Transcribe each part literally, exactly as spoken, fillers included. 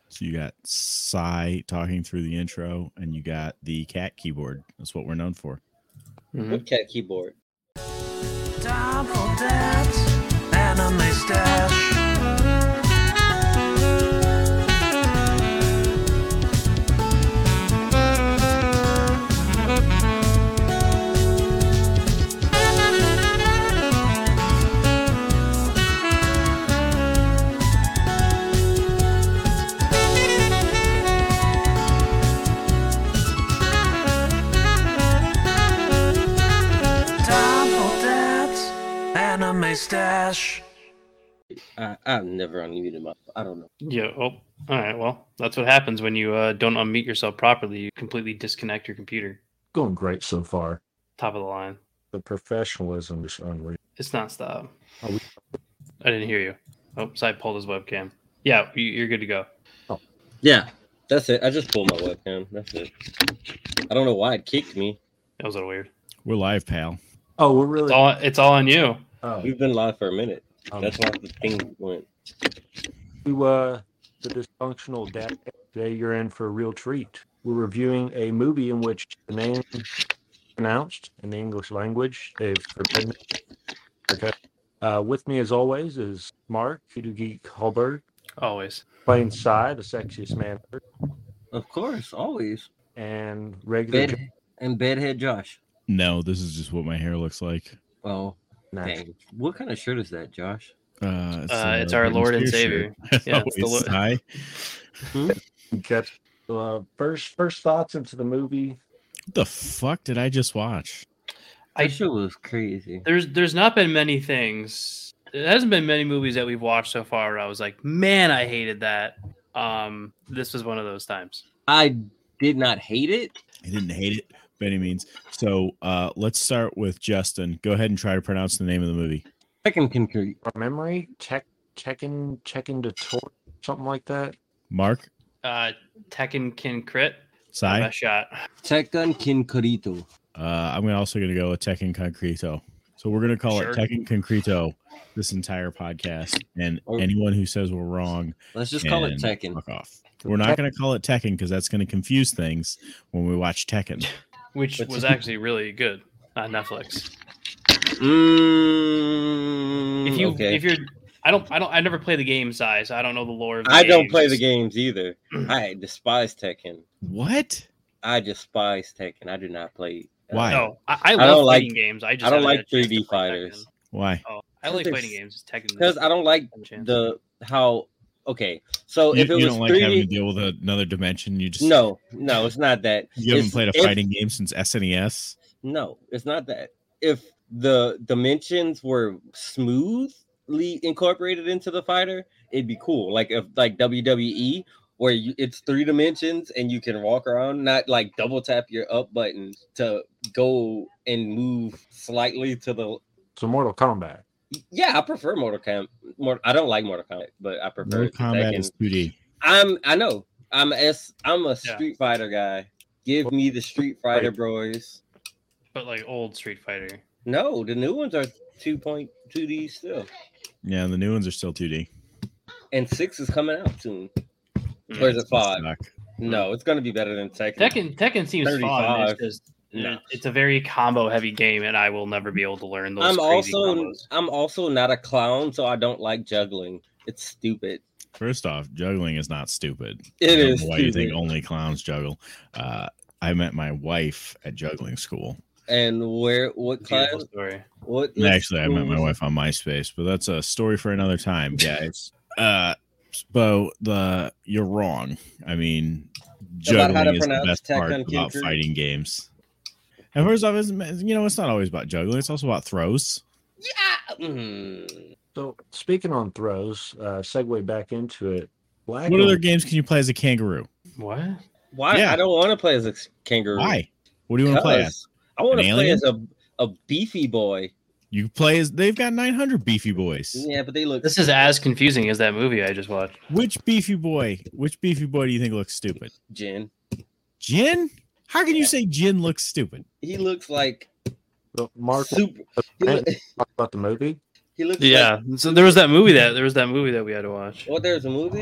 So you got Psy talking through the intro, and you got the cat keyboard. That's what we're known for. Mm-hmm. What cat keyboard? Time for dance, anime stash. Anime stash. I, I've never unmuted my. I don't know. Yeah. Oh, all right. Well, that's what happens when you uh, don't unmute yourself properly. You completely disconnect your computer. Going great so far. Top of the line. The professionalism is unreal. It's not stop. Oh, we... I didn't hear you. Oh, so I pulled his webcam. Yeah, you, you're good to go. Oh, yeah. That's it. I just pulled my webcam. That's it. I don't know why it kicked me. That was a little weird. We're live, pal. Oh, we're really. It's all. It's all on you. Oh. We've been live for a minute. Um, That's why the thing went. To uh, the dysfunctional dad. Today you're in for a real treat. We're reviewing a movie in which the name is pronounced in the English language. They've forbidden it. Okay. Uh, with me, as always, is Mark, Voodoo Geek Hallberg. Always. Playing Psy, the sexiest man. Of course, always. And regular. Bed- and Bedhead Josh. No, this is just what my hair looks like. Oh. Dang. What kind of shirt is that, Josh? Uh, it's, uh, it's our Lord and Savior. Yeah, it's the Lord. Hi. Hmm? Okay. Uh, first, first thoughts into the movie. What the fuck did I just watch? I sure was crazy. There's, there's not been many things. There hasn't been many movies that we've watched so far where I was like, man, I hated that. Um, this was one of those times. I did not hate it. I didn't hate it by any means. So uh, let's start with Justin. Go ahead and try to pronounce the name of the movie. Tekken Concrete. From memory, Tech, Tekken, Tekken to Tor, something like that. Mark. Uh, Tekken Kin Crit. Sai. Best shot. Tekken Concreto. Uh, I'm also going to go with Tekken Concreto. So we're going to call Sure. it Tekken Concreto this entire podcast. And Or- anyone who says we're wrong, Let's just call it can Tekken. fuck off. We're not going to call it Tekken because that's going to confuse things when we watch Tekken. Which was actually really good on Netflix. Mm, If you, okay. if you're, I don't, I don't, I never play the game, size. So I don't know the lore of the I don't games. play the games either. I despise Tekken. What? I despise Tekken. I do not play. uh, Why? No, I, I don't love like- fighting games. I just I don't haven't like had a chance three D to play fighters. Why? Tekken. Oh, I like fighting games. Tekken Because I don't like have a chance. the how. Okay, so You, if it you was don't like three having to D, deal with another dimension. You just no, no, it's not that. You haven't It's- played a if- fighting game since S N E S. No, it's not that. If the dimensions were smoothly incorporated into the fighter, it'd be cool. Like if like W W E, where you, it's three dimensions and you can walk around, not like double tap your up button to go and move slightly to the. So Mortal Kombat. Yeah, I prefer Mortal Kombat. More, I don't like Mortal Kombat, but I prefer Mortal Kombat Tekken. is two D. I'm. I know. I'm. S. I'm a Yeah. Street Fighter guy. Give me the Street Fighter bros. But like old Street Fighter. No, the new ones are two point two D still. Yeah, the new ones are still two D. And six is coming out soon. Mm. Or is it five? Suck. No, it's gonna be better than Tekken. Tekken, Tekken seems fun. thirty-five. It's just No. it's a very combo heavy game, and I will never be able to learn those. I'm crazy also combos. I'm also not a clown, so I don't like juggling. It's stupid. First off, juggling is not stupid. It I don't know is Why you stupid. think only clowns juggle? Uh, I met my wife at juggling school. And where what class? Beautiful story. What is Actually, I met my schools? wife on MySpace, but that's a story for another time, guys. uh, Bo, the you're wrong. I mean, About how to juggling is the pronounce best part Tekken about Kinker? fighting games. And first off, it's- you know, it's not always about juggling; it's also about throws. Yeah. Mm. So speaking on throws, uh, segue back into it. Black What and- other games can you play as a kangaroo? What? Why? Yeah. I don't want to play as a kangaroo. Why? What do you want to play as? Because I want An to play alien? as a, a beefy boy. You play as they've got nine hundred beefy boys. Yeah, but they look. This is as confusing as that movie I just watched. Which beefy boy? Which beefy boy do you think looks stupid? Jin. Jin? How can you say Jin looks stupid? He looks like So Mark, super. He, look, talk about the movie. he looks. Yeah. Like, So there was that movie that there was that movie that we had to watch. what? There's a movie.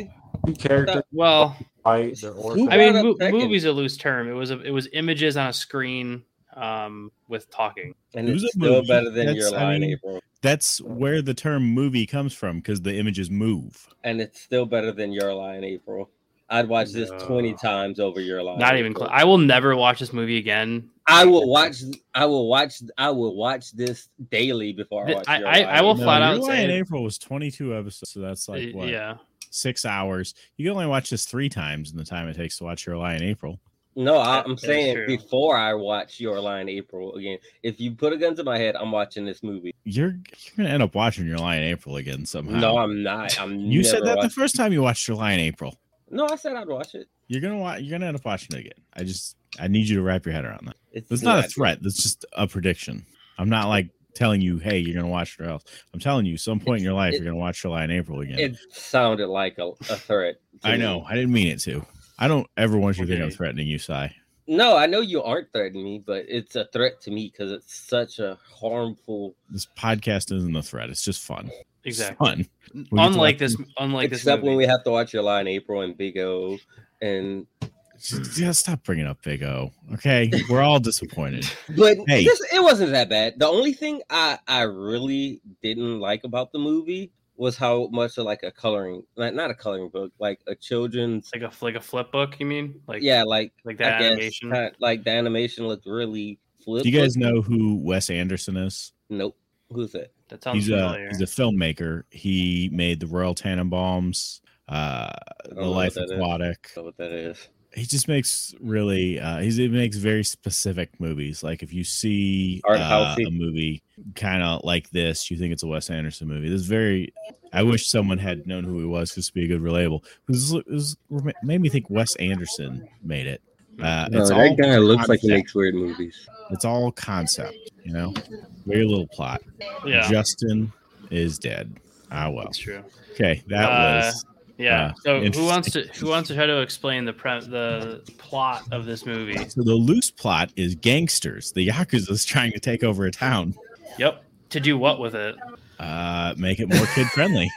characters Well, fight. They're Who orphans. I mean, brought mo- up Tekken? movie's a loose term. It was a, it was images on a screen um, with talking. And It was it's a still movie. better than That's- your I line, mean- April. That's where the term movie comes from because the images move. And it's still better than your line, April. I'd watch this No. twenty times over your line. Not even April. close. I will never watch this movie again. I will watch. I will watch. I will watch this daily before I Th- watch. I- your I- line, I will April. flat Your out Lie say in it. April was twenty-two episodes, so that's like Uh, what Yeah. six hours. You can only watch this three times in the time it takes to watch Your Lie in April. No, I, That- I'm that's saying true. before I watch your line, April again. If you put a gun to my head, I'm watching this movie. You're you're gonna end up watching Your Lie in April again somehow. No, I'm not. I'm. you said never that the watching- first time you watched Your Lie in April. No, I said I'd watch it. You're gonna watch. You're gonna end up watching it again. I just I need you to wrap your head around that. It's That's not a threat. That's just a prediction. I'm not like telling you, hey, you're gonna watch it or else. I'm telling you, some point in your life, It- you're gonna watch Your Lie in April again. It sounded like a, a threat. to I me. know. I didn't mean it to. I don't ever want you to think I'm Okay. threatening you, Sai. No, I know you aren't threatening me, but it's a threat to me because it's such a harmful. This podcast isn't a threat. It's just fun. It's Exactly. fun. We get to Unlike watch this, unlike this except movie. when we have to watch your line, April and Big O, and Just- Yeah, stop bringing up Big O. Okay, we're all disappointed. but Hey. this, it wasn't that bad. The only thing I I really didn't like about the movie was how much of like a coloring, like not a coloring book, like a children's. like a like a flip book. You mean? Like Yeah, like like I that guess, animation. kinda- like the animation looked really flip. Do you guys know who Wes Anderson is? Nope. Who's that? That sounds He's a familiar. he's a filmmaker. He made the Royal Tenenbaums, uh, I The don't know Life what that is. Aquatic. I don't know what that is. He just makes really uh he's, he makes very specific movies. Like if you see Art uh, housey. a movie kind of like this, you think it's a Wes Anderson movie. This is very I wish someone had known who he was because to be a good relatable. This, is- this is- made me think Wes Anderson made it. Uh, No, it's all that guy looks like he concept. makes weird movies. It's all concept, you know, very little plot. yeah, Justin is dead. Ah well. that's true. Okay, that Uh, was Yeah. Uh, so who interesting. wants to who wants to try to explain the pre- the plot of this movie? so the loose plot is gangsters. The Yakuza is trying to take over a town. Yep. To do what with it? Uh, make it more kid friendly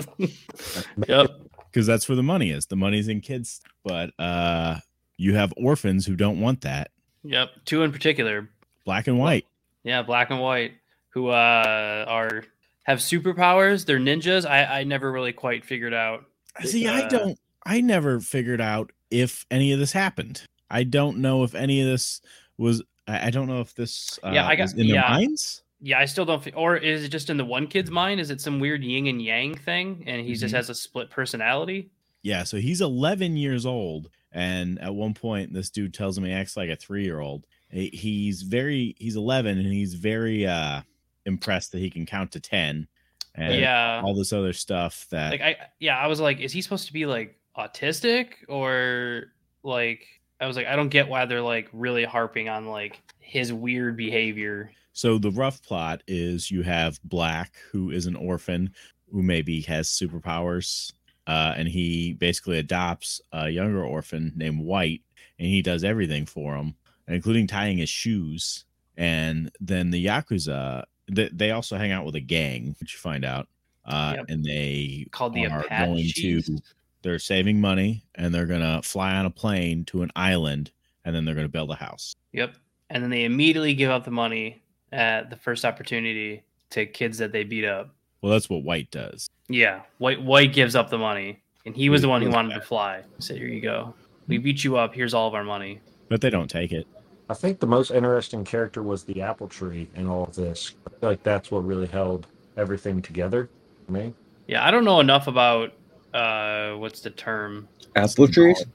Yep. because that's where the money is. The money's in kids, but uh, you have orphans who don't want that. Yep. Two in particular. Black and white. Yeah, black and white, who uh are have superpowers. They're ninjas. I I never really quite figured out. See, I Uh, don't. I never figured out if any of this happened. I don't know if any of this was. I I don't know if this. Uh, Yeah, I got- was in their yeah. minds. Yeah, I still don't. Fi- or is it just in the one kid's mind? Is it some weird yin and yang thing, and he just Mhm. has a split personality? Yeah, so he's eleven years old, and at one point, this dude tells him he acts like a three-year-old. He- He's very, he's eleven, and he's very uh impressed that he can count to ten, and Yeah. all this other stuff that. Like I yeah, I was like, is he supposed to be like autistic or like? I was like, I don't get why they're like really harping on like his weird behavior. So the rough plot is you have Black, who is an orphan, who maybe has superpowers, uh, and he basically adopts a younger orphan named White, and he does everything for him, including tying his shoes. And then the Yakuza, th- they also hang out with a gang, which you find out, uh, Yep. and they Called the are going Apaches. to. They're saving money, and they're gonna fly on a plane to an island, and then they're gonna build a house. Yep. And then they immediately give up the money at the first opportunity to kids that they beat up. Well, that's what White does. Yeah, White White gives up the money, and he was the one who wanted to fly. He said, "Here you go. We beat you up. Here's all of our money." But they don't take it. I think the most interesting character was the apple tree in all of this. I feel like that's what really held everything together for me. Yeah, I don't know enough about uh, what's the term? Apple trees.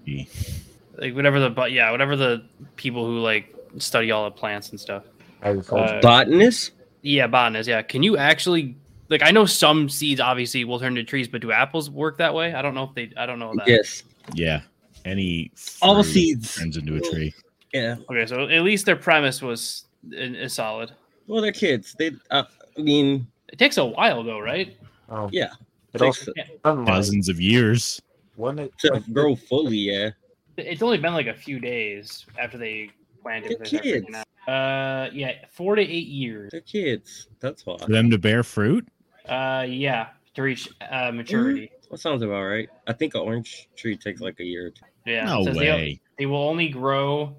Like whatever the but yeah, whatever the people who like study all the plants and stuff. Agriculture. Uh, Botanist. Yeah, botanists. Yeah, can you actually like? I know some seeds obviously will turn into trees, but do apples work that way? I don't know if they. I don't know that. Yes. Yeah. Any All fruit seeds. turns into a tree. Yeah. Okay, so at least their premise was is solid. Well, they're kids. They. Uh, I mean, It takes a while though, right? oh, yeah. it takes also Yeah. unlike, Dozens of years. wasn't it To like, grow fully. Yeah. It's only been like a few days after they planted. They're they start freaking kids. out. Uh, yeah, four to eight years. They're kids. That's why. For them to bear fruit? Uh, yeah, to reach uh, maturity. That sounds about right. I think an orange tree takes like a year or two. Yeah, No it says way. They, they will only grow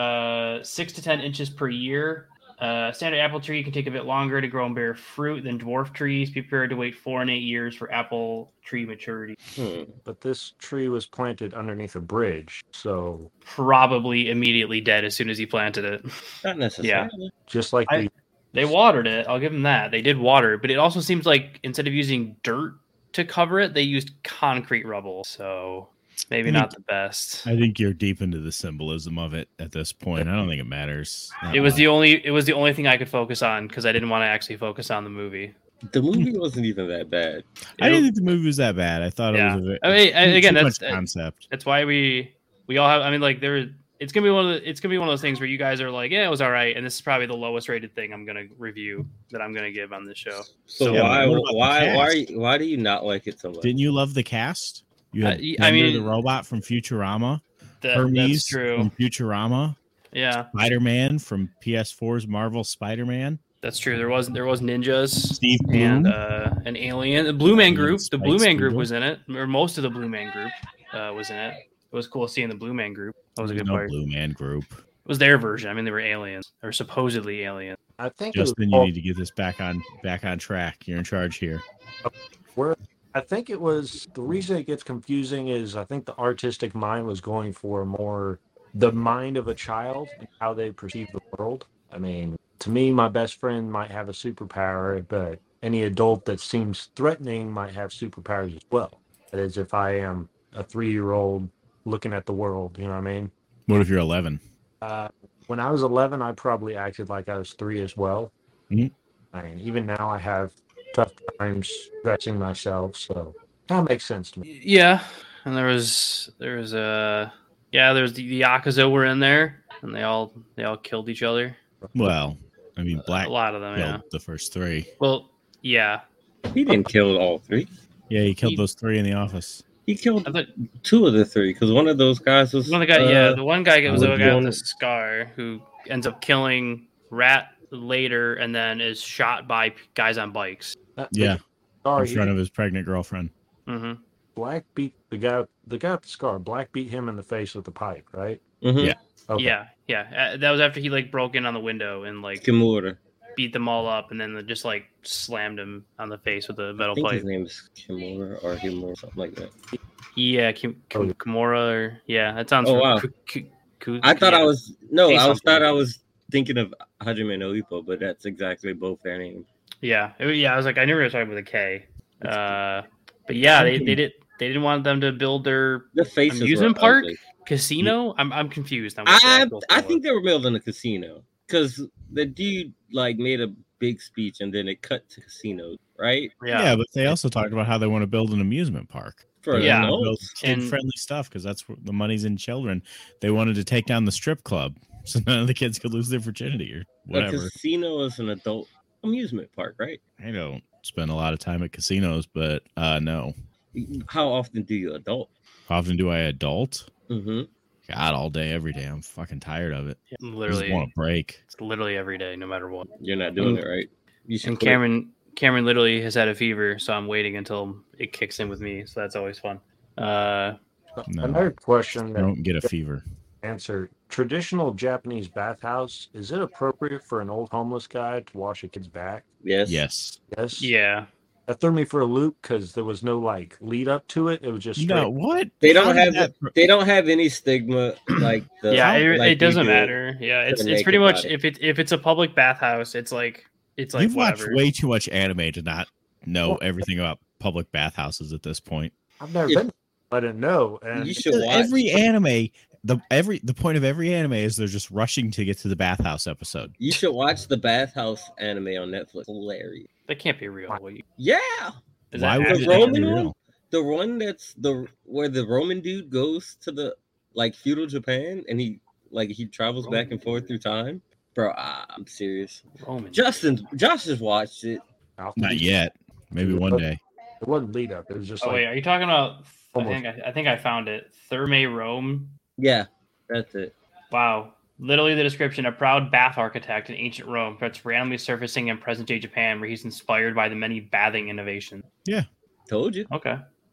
uh, six to ten inches per year. Uh, standard apple tree can take a bit longer to grow and bear fruit than dwarf trees. Be prepared to wait four and eight years for apple tree maturity. Hmm. But this tree was planted underneath a bridge, so Probably immediately dead as soon as he planted it. Not necessarily. just like I- the They watered it. I'll give them that. They did water it, but it also seems like instead of using dirt to cover it, they used concrete rubble. So maybe I not think- the best. I think you're deep into the symbolism of it at this point. I don't think it matters. that It was much. the only. It was the only thing I could focus on because I didn't want to actually focus on the movie. The movie wasn't even that bad. I didn't think the movie was that bad. I thought Yeah. it was a bit. I mean, and too again, much that's- concept. That's why we we all have. I mean, like there. It's gonna be one of the. It's gonna be one of those things where you guys are like, yeah, it was all right, and this is probably the lowest rated thing I'm gonna review that I'm gonna give on this show. So Yeah, why but what about the why why are cast? you, why do you not like it so much? Didn't you love the cast? You Uh, had y- Bender I mean- the robot from Futurama, That, Hermes that's true. from Futurama, Yeah, Spider-Man from P S four's Marvel Spider-Man, that's true. There was there was ninjas Steve Bloom. and uh, an alien. The Blue Man Yeah, Group. The Spike Blue Man Group Spiegel. was in it, or most of the Blue Man Group uh, was in it. It was cool seeing the Blue Man Group. That was a There's good no part. Blue Man Group. It was their version. I mean, they were aliens or supposedly aliens. I think it was Justin, you called- need to get this back on back on track. You're in charge here. where I think it was the reason it gets confusing is I think the artistic mind was going for more the mind of a child and how they perceive the world. I mean, to me, my best friend might have a superpower, but any adult that seems threatening might have superpowers as well. That is, if I am a three-year-old looking at the world, you know what I mean? What if you're eleven? Uh, when I was eleven, I probably acted like I was three as well. Mhm. I mean, even now I have tough times dressing myself, so that makes sense to me. Yeah, and there was there was uh yeah there was the, the Yakuza were in there, and they all they all killed each other. Well, I mean, Black a lot of them, killed yeah. the first three. Well, yeah. He didn't kill all three. Yeah, he killed He- those three in the office. He killed I thought two of the three because one of those guys was one of the guy, uh, yeah, the one guy was the would guy one- with the scar who ends up killing Rat later, and then is shot by p- guys on bikes. That- Yeah, in Sorry, front of his pregnant girlfriend. hmm Black beat the guy. The guy with the scar. Black beat him in the face with the pipe, right? mhm, Yeah. Okay. Yeah, yeah. Uh, that was after he like broke in on the window and like Kimura. beat them all up, and then just like slammed him on the face with a I metal think pipe. his name is Kimura or Himura, something like that. Yeah, Kim, Oh, Kim, yeah. Kimura, or yeah, that sounds. Oh, wow. Ku- Ku- Ku- I thought yeah. I was no, Say I was something. thought I was thinking of Hajime no Ippo, but that's exactly both their names. Yeah, it- yeah. I was like, I knew we were talking with a K. Uh, but yeah, they, they did. They didn't want them to build their The faces amusement were park ugly. casino. I'm I'm confused. On what the I actual I thing think was. they were building a casino because the dude like made a big speech and then it cut to casino, right? Yeah. yeah. but they also talked about how they want to build an amusement park. For They Yeah. wanna build adults. And- kid-friendly stuff because that's where the money's in children. They wanted to take down the strip club so none of the kids could lose their virginity or A whatever. casino is an adult amusement park, right? I don't spend a lot of time at casinos, but uh no. How often do you adult? How often do I adult? Mm-hmm. God, all day, every day. I'm fucking tired of it. I just literally, want a break. it's literally every day, no matter what. You're not doing And- it right. You should And quit. Cameron, Cameron literally has had a fever, so I'm waiting until it kicks in with me. So that's always fun. Uh, No. Another question I that don't get a fever. answer: traditional Japanese bathhouse. Is it appropriate for an old homeless guy to wash a kid's back? Yes. Yes. Yes. yeah, That threw me for a loop because there was no like lead up to it. It was just No, straight- what? They How don't did have that- they don't have any stigma like the yeah. It, like it doesn't you do. matter. Yeah, it's to it's make pretty it much about it. if it if it's a public bathhouse, it's like it's like You've watched whatever. way too much anime to not know Well, everything about public bathhouses at this point. I've never If- been. I didn't know. And You should Because watch. every anime, the every the point of every anime is they're just rushing to get to the bathhouse episode. You should watch the Bathhouse anime on Netflix. Hilarious. That can't be real. What you- Yeah, Is Why that would the it actually- not be Roman one? real? the one that's the where the Roman dude goes to the like feudal Japan and he like he travels back and forth through time. Bro, ah, I'm serious. Roman? Justin, Josh just watched it. I'll have to Not be- yet. Maybe one day. It wasn't lead up. It was just Oh like wait, are you talking about? I Almost. think I, I think I found it. Thermae Rome. Yeah, that's it. Wow. Literally the description, a proud bath architect in ancient Rome, that's randomly surfacing in present-day Japan, where he's inspired by the many bathing innovations. Told you. Okay.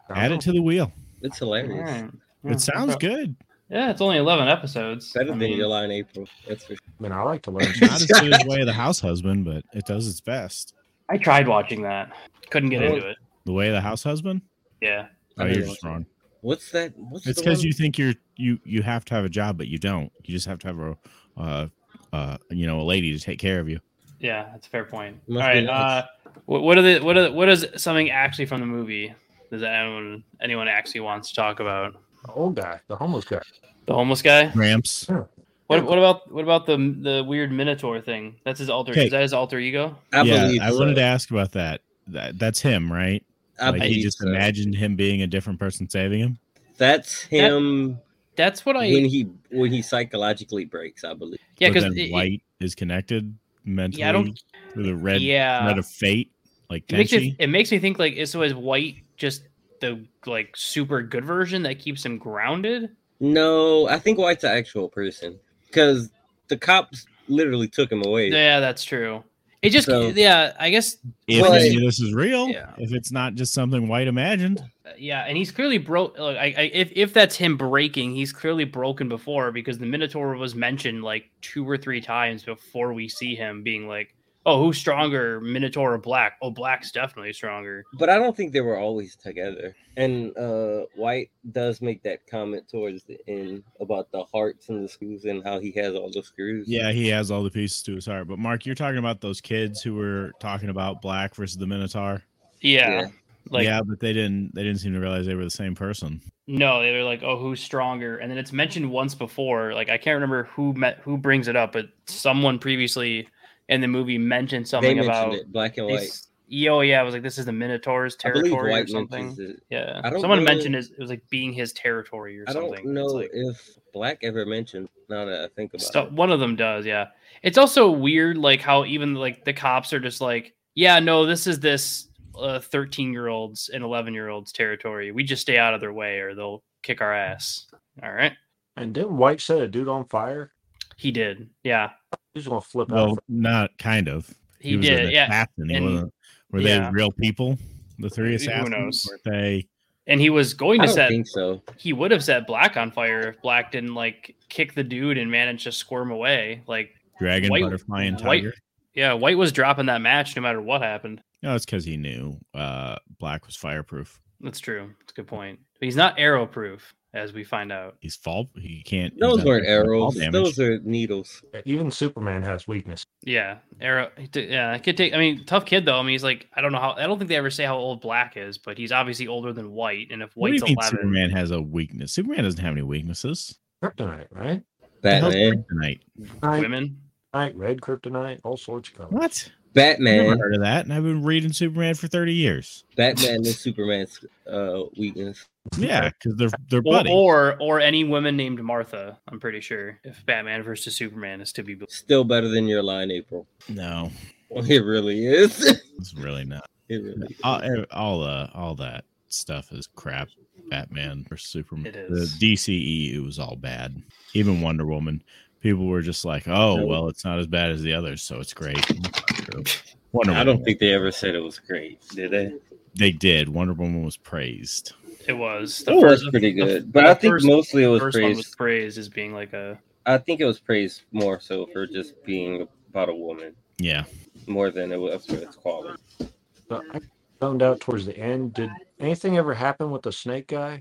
Add it to the wheel. It's All hilarious. right. Yeah, It sounds okay. good. Yeah, it's only eleven episodes. Better I than mean, Your Lie in April. That's for sure. I mean, I like to learn. Not as good as Way of the House Husband, but it does its best. I tried watching that. Couldn't get Oh. into it. The Way of the House Husband? Yeah. Oh, I you're didn't just watch it. wrong. What's that? What's It's the because one? you think you're you you have to have a job, but you don't. You just have to have a uh uh you know a lady to take care of you. Yeah, that's a fair point. Must All be right. nice. Uh, what, what are the what are what is something actually from the movie? Does anyone anyone actually wants to talk about? The old guy, the homeless guy. The homeless guy. Gramps. What what about what about the the weird Minotaur thing? That's his alter. Okay. Is that his alter ego? I yeah, believe I so. wanted to ask about that. That that's him, right? I like he believe just so. imagined him being a different person saving him. That's him That's what I. when he when he psychologically breaks. I believe. yeah, But because then White is connected mentally Yeah, I don't. with a red Yeah. thread of fate, like It makes, Tenchi. it, it makes me think like is so is White just the like super good version that keeps him grounded? No, I think White's an actual person because the cops literally took him away. Yeah, that's true. It just So- yeah, I guess If Well, any of this is real, Yeah. if it's not just something White imagined, uh, yeah, and he's clearly broke. Like, I, I, if if that's him breaking, he's clearly broken before because the Minotaur was mentioned like two or three times before we see him being like, "Oh, who's stronger, Minotaur or Black? Oh, Black's definitely stronger." But I don't think they were always together. And uh, White does make that comment towards the end about the hearts and the screws and how he has all the screws. yeah, he has all the pieces to his heart. But Mark, you're talking about those kids who were talking about Black versus the Minotaur. Yeah, Yeah. like yeah, but they didn't. They didn't seem to realize they were the same person. no, they were like, "Oh, who's stronger?" And then it's mentioned once before. Like I can't remember who met who brings it up, but someone previously in the movie mentioned They something mentioned about it, black and they white. s- yeah, oh yeah, it was like this is the Minotaur's I believe territory or White something. mentions it. Yeah, I don't someone know- mentioned it, it was like being his territory or I something. don't It's know like, if Black ever mentioned. Now that I think about stu- it, one of them does, yeah. It's also weird, like how even like the cops are just like, yeah, no, this is this uh, thirteen year olds and eleven year olds territory. We just stay out of their way, or they'll kick our ass. All right, And didn't White set a dude on fire? he did, yeah, He's gonna flip Well, out. not kind of. he, was did, an yeah. assassin. He And- wasn't- were yeah. they real people? The three Who assassins? knows? Were they? And he was going I to don't set. think so. He would have set Black on fire if Black didn't like kick the dude and manage to squirm away. Like, Dragon, White- butterfly, and White- tiger. yeah, White was dropping that match no matter what happened. No, it's because he knew uh, Black was fireproof. That's true. That's a good point. But he's not arrow proof, as we find out. He's fall. He can't. he Those doesn't weren't have fall arrows. damage. Those are needles. Even Superman has weakness. Yeah, arrow. he d- Yeah, I could take. I mean, tough kid though. I mean, he's like, I don't know how. I don't think they ever say how old Black is, but he's obviously older than White. And if What do White's you mean eleven, Superman has a weakness? Superman doesn't have any weaknesses. Kryptonite, right? The hell's Batman. Kryptonite? Night, women. night, red kryptonite, all sorts of colors. What? Never Batman. heard of that. And I've been reading Superman for thirty years. Batman is Superman's uh, weakness. Yeah, because they're they're Or, buddies. or or any woman named Martha. I'm pretty sure if Batman versus Superman is to be. Still better than Your Lie in April. no, It really is. it's really not. It really is. All, eh, all uh, all that stuff is crap. Batman versus Superman. It The is. D C E U was all bad. Even Wonder Woman. People were just like, "Oh, No. well, it's not as bad as the others, so it's great." It's not true. Wonder I Woman. don't think they ever said it was great, did they? They did. Wonder Woman was praised. It was. It was pretty good, but the I think first- mostly it was first one was praised. praised as being like a. I think it was praised more so for just being about a woman, Yeah. more than it was for its quality. But I found out towards the end. Did anything ever happen with the snake guy?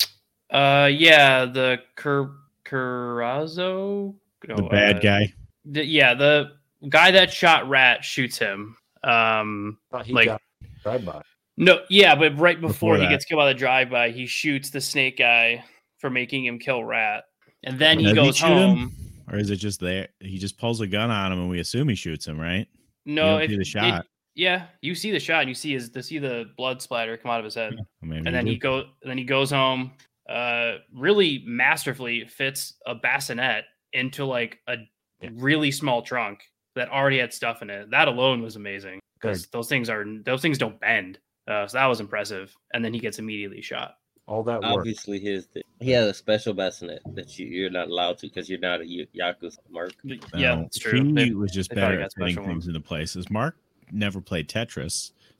Uh, yeah, the Cur Currazzo. The No, bad uh, guy. the- yeah, the guy that shot Rat shoots him. Um, Thought he Like- got drive by. no, yeah, but right before, Before he that. gets killed by the drive-by, he shoots the snake guy for making him kill Rat, and then he Does he goes shoot him? home. Or is it just there? He just pulls a gun on him and we assume he shoots him, right? No, don't if, see the it- shot. yeah, you see the shot, and you see his, to see the blood splatter come out of his head. I mean, and then he go and then he goes home uh really masterfully fits a bassinet into like a Yeah. really small trunk that already had stuff in it. That alone was amazing because those things are those things don't bend, uh, so that was impressive. And then he gets immediately shot. All that work. Obviously, his he has a special bassinet that you, you're not allowed to because you're not a y- Yakuza mark. But No, yeah, that's true. He They- was just they probably better got at putting special things ones. into places. Mark never played Tetris,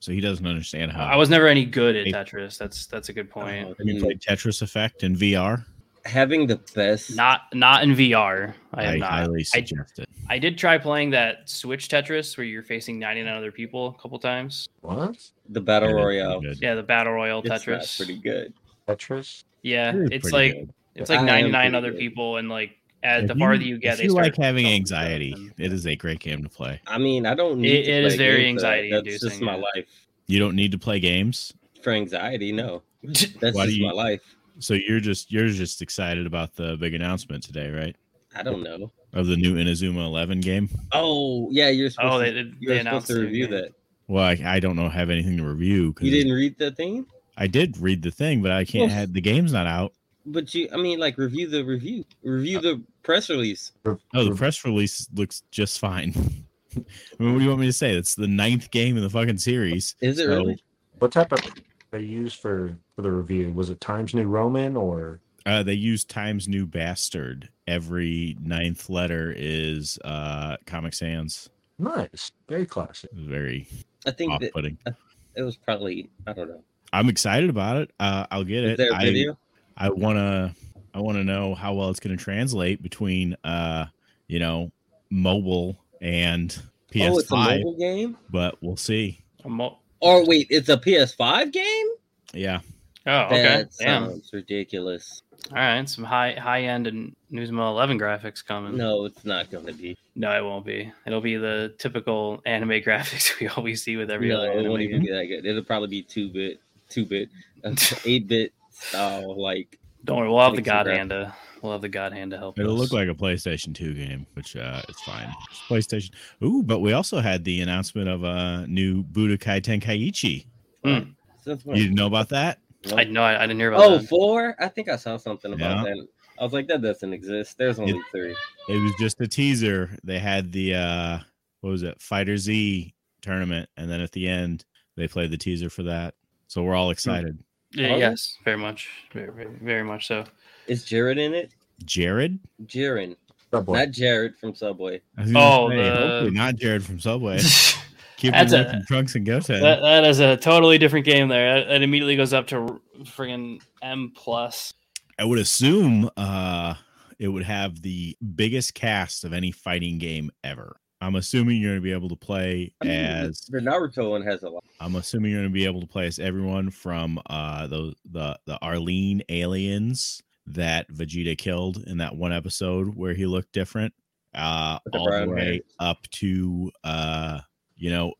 so he doesn't understand how. I was never any good at Hey. Tetris. That's that's a good point. Oh, Have you dude. played Tetris Effect in V R? Having the best. Not not in V R. I have I not. highly I, suggest it. I did try playing that Switch Tetris where you're facing ninety-nine other people a couple times. What? the battle It is royale. pretty good. Yeah, the battle royale It's not Tetris. pretty good. Tetris? Yeah, It is it's pretty like good. it's I like am ninety-nine pretty other good. people, and like as If the you- farther you get, if they you start like having telling you stuff, anxiety, and- it is a great game to play. I mean, I don't need It- to it is play very games for that. That's anxiety-inducing, just my yeah. life. You don't need to play games, For anxiety, no. That's Why do just you- my life. so you're just you're just excited about the big announcement today, right? I don't know. Of the new Inazuma Eleven game. Oh, yeah, you're supposed Oh, to, they, they, you're they supposed announced to the review game. that. Well, I, I don't know have anything to review. 'cause You didn't read the thing? I did read the thing, but I can't Well, have the game's not out. But you, I mean, like, review the review. Review the press release. Oh, the press release looks just fine. I mean, what do you want me to say? It's the ninth game in the fucking series. Is it So, really? What type of they used for for the review? Was it Times New Roman or Uh, they use Times New Bastard. Every ninth letter is uh, Comic Sans. nice? Very classic. It was very I think that off-putting. it was probably, I don't know. I'm excited about it. Uh, I'll get Is it. there a I, video? I wanna I wanna know how well it's gonna translate between uh you know mobile and P S five, Oh, it's a mobile game? but we'll see. A mo- Or wait, it's a P S five game? Yeah, oh, okay. That Damn. sounds ridiculous. All right, some high high end and Newsmo eleven graphics coming. No, it's not going to be. No, it won't be. It'll be the typical anime graphics we always see with every No, other it anime won't even game. be that good. It'll probably be two bit, two bit, eight bit style. Like, Don't worry, we'll have the Makes it God graphic. hand to we'll have the God hand to help it'll us. look like a PlayStation two game, which uh is fine. It's PlayStation. Ooh, but we also had the announcement of a new Budokai Tenkaichi. Hmm. since You when? didn't know about that? I know I, I didn't hear about Oh, that. four? I think I saw something about Yeah. that. I was like, that doesn't exist. There's only It- three. It was just a teaser. They had the uh what was it, Fighter Z tournament, and then at the end they played the teaser for that. So we're all excited. Yeah, Oh. yes, very much, very, very, very much so. Is Jared in it? Jared? Jiren, Subway. not Jared from Subway. I was gonna Oh, say, the- hopefully not Jared from Subway. that, Keep That's him a- away from Trunks and Goten. that is a totally different game there. It, it immediately goes up to friggin' M plus. I would assume uh it would have the biggest cast of any fighting game ever. I'm assuming you're going to be able to play I mean, as the Naruto one has a lot. I'm assuming you're going to be able to play as everyone from uh the the the Arlene aliens that Vegeta killed in that one episode where he looked different, uh With the all the brown way hair. up to uh you know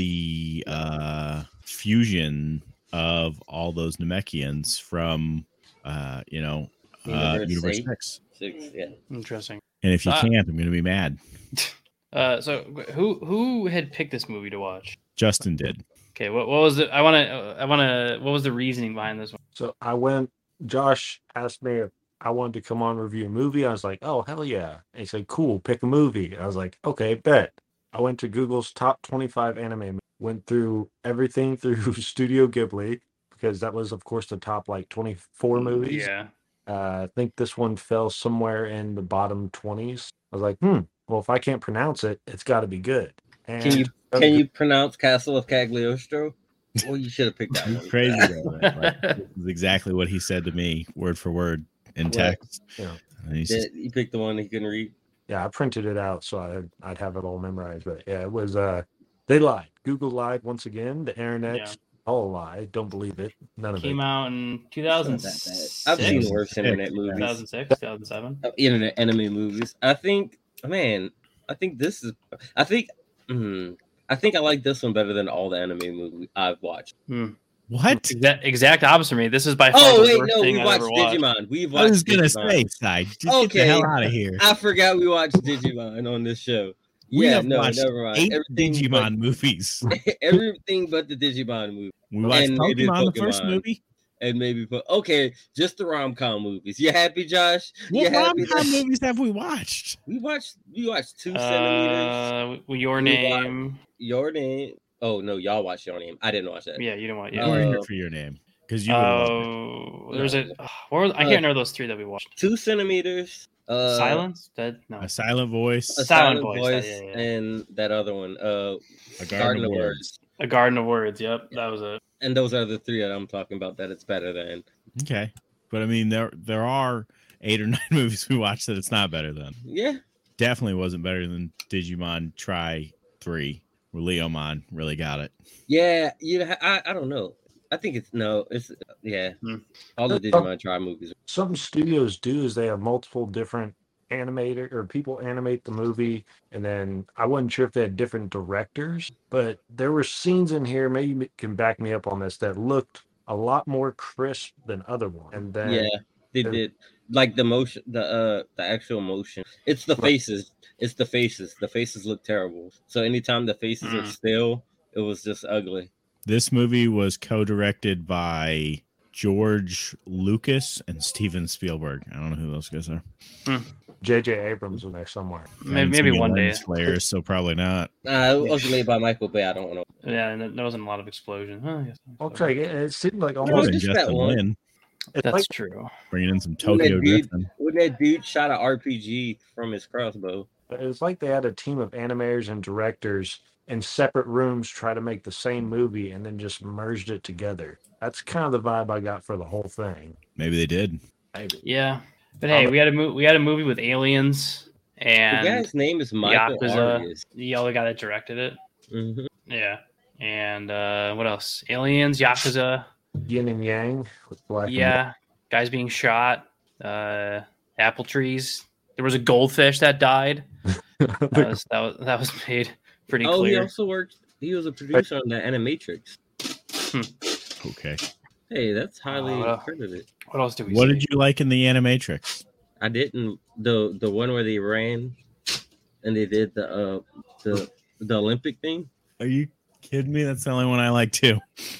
the uh fusion of all those Namekians from uh you know uh Universe Universe eight? six. Six, yeah. Interesting. And if you Ah. can't, I'm going to be mad. Uh, so who who had picked this movie to watch? Justin did. Okay, what what was the? I want to I want to. What was the reasoning behind this one? So I went. Josh asked me if I wanted to come on review a movie. I was like, "Oh hell yeah!" And he said, "Cool, pick a movie." I was like, "Okay, bet." I went to Google's top twenty-five anime. movies, Went through everything through Studio Ghibli because that was, of course, the top like twenty-four movies. Yeah. Uh, I think this one fell somewhere in the bottom twenties. I was like, "Hmm. Well, if I can't pronounce it, it's got to be good." And Can you can you pronounce Castle of Cagliostro? Well, you should have picked that one. Crazy though. that, like, this is exactly what he said to me, word for word in What? text. Yeah. And he's Yeah, just, you picked the one he couldn't read. Yeah, I printed it out so I'd, I'd have it all memorized. But yeah, it was, uh, they lied. Google lied once again. The internet, Yeah. all lied. Don't believe it. None of Came it. out in two thousand It's not six. that bad. I've seen Six? worse internet Yeah. movies. two thousand six, two thousand seven. Uh, Internet enemy movies. I think, man, I think this is. I think, mm, I think I like this one better than all the anime movies I've watched. what? Exact, exact opposite of me. This is by far Oh the wait, worst no, thing we I've watched ever watched. Digimon. We've I watched. was gonna Digimon. say, side. Just get the Okay. hell out of here. I forgot we watched Digimon on this show. We yeah, have no, watched never mind. Eight Everything Digimon movies. but, everything but the Digimon movie, We watched And maybe Pokemon, the first Pokemon. movie. and maybe put okay, just the rom com movies. You happy, Josh? You What happy? rom-com that- movies have we watched? We watched. We watched two centimeters. Uh, your We name. Your name. Oh no, y'all watched Your Name. I didn't watch that. Yeah, you don't want. You Yeah. were Uh, here for your name because you. would've loved it. Oh, there's a. What was, I Uh, can't remember those three that we watched. Two centimeters. Uh, Silence. Dead. No. A silent voice. A Silent silent, Voice, voice, yeah, yeah, yeah. and that other one. Uh, A Garden of Words. Words. A Garden of Words. Yep, that was it. And those are the three that I'm talking about that it's better than. Okay, but I mean there there are eight or nine movies we watched that it's not better than. Yeah. Definitely wasn't better than Digimon Tri three, where Leomon really got it. Yeah, yeah. I, I don't know. I think it's no. It's yeah. Hmm. All the Digimon Tri movies. Some studios do is they have multiple different animator or people animate the movie, and then I wasn't sure if they had different directors, but there were scenes in here, maybe you can back me up on this, that looked a lot more crisp than other ones. And then Yeah, they there- did. Like the motion, the uh, the actual motion. It's the faces. It's the faces. The faces look terrible. So anytime the faces are Mm. still, it was just ugly. This movie was co-directed by George Lucas and Steven Spielberg. I don't know who those guys are. J J Abrams was there somewhere. Maybe, maybe one day. Players, so probably not. Uh, it was made by Michael Bay. I don't know. Yeah, and there wasn't a lot of explosion. Huh, yes. Okay, it, it seemed like It almost wasn't just that Justin one. Lin it's That's like true. bringing in some When that Tokyo dude- Drifting. When that dude shot an R P G from his crossbow. it was like they had a team of animators and directors in separate rooms try to make the same movie and then just merged it together. That's kind of the vibe I got for the whole thing. Maybe they did. Maybe. Yeah, but hey, we had a mo- we had a movie with aliens, The and guy's name is Michael Yakuza. Arias. the other guy that directed it. Mhm. Yeah, and uh, what else? Aliens, Yakuza. Yin and Yang with black. and Yeah, guys being shot. Uh, apple trees. There was a goldfish that died. white. That was that was that was made pretty Oh, he clear. also worked. He was a producer on the Animatrix. Okay. Hey, that's highly Oh, well. credited. What else do we? What see? did you like in the Animatrix? I didn't the the one where they ran and they did the uh the the Olympic thing. Are you kidding me? That's the only one I like too.